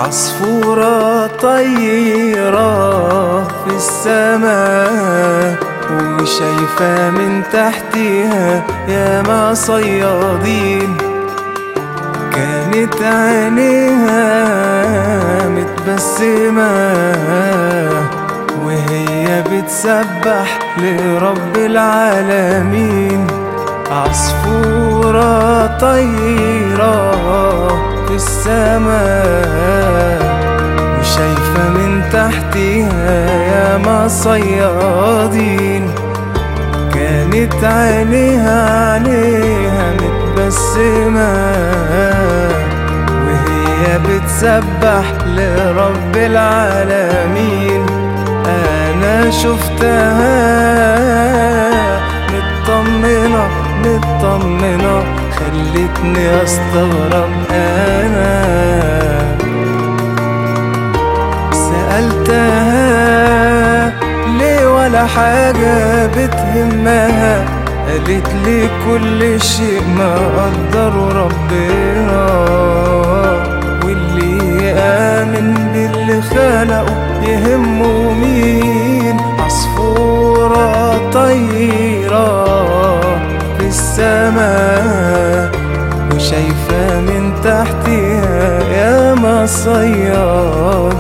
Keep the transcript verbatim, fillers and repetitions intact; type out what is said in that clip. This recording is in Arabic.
عصفورة طيرة في السماء وشايفة من تحتها ياما صيادين، كانت عينيها متبسمة وهي بتسبح لرب العالمين. عصفورة طيرة في السماء وشايفة من تحتها ياما صيادين، كانت عينيها عليها متبسمة وهي بتسبح لرب العالمين. أنا شفتها مطمنة مطمنة خلتني أستغرب. أنا سألتها ليه ولا حاجة بتهمها، قالت لي كل شيء ما قدره ربنا، واللي يآمن باللي خلقه يهمه مين. عصفورة طيرة في السماء وشايفة من تحتها ياما صياد.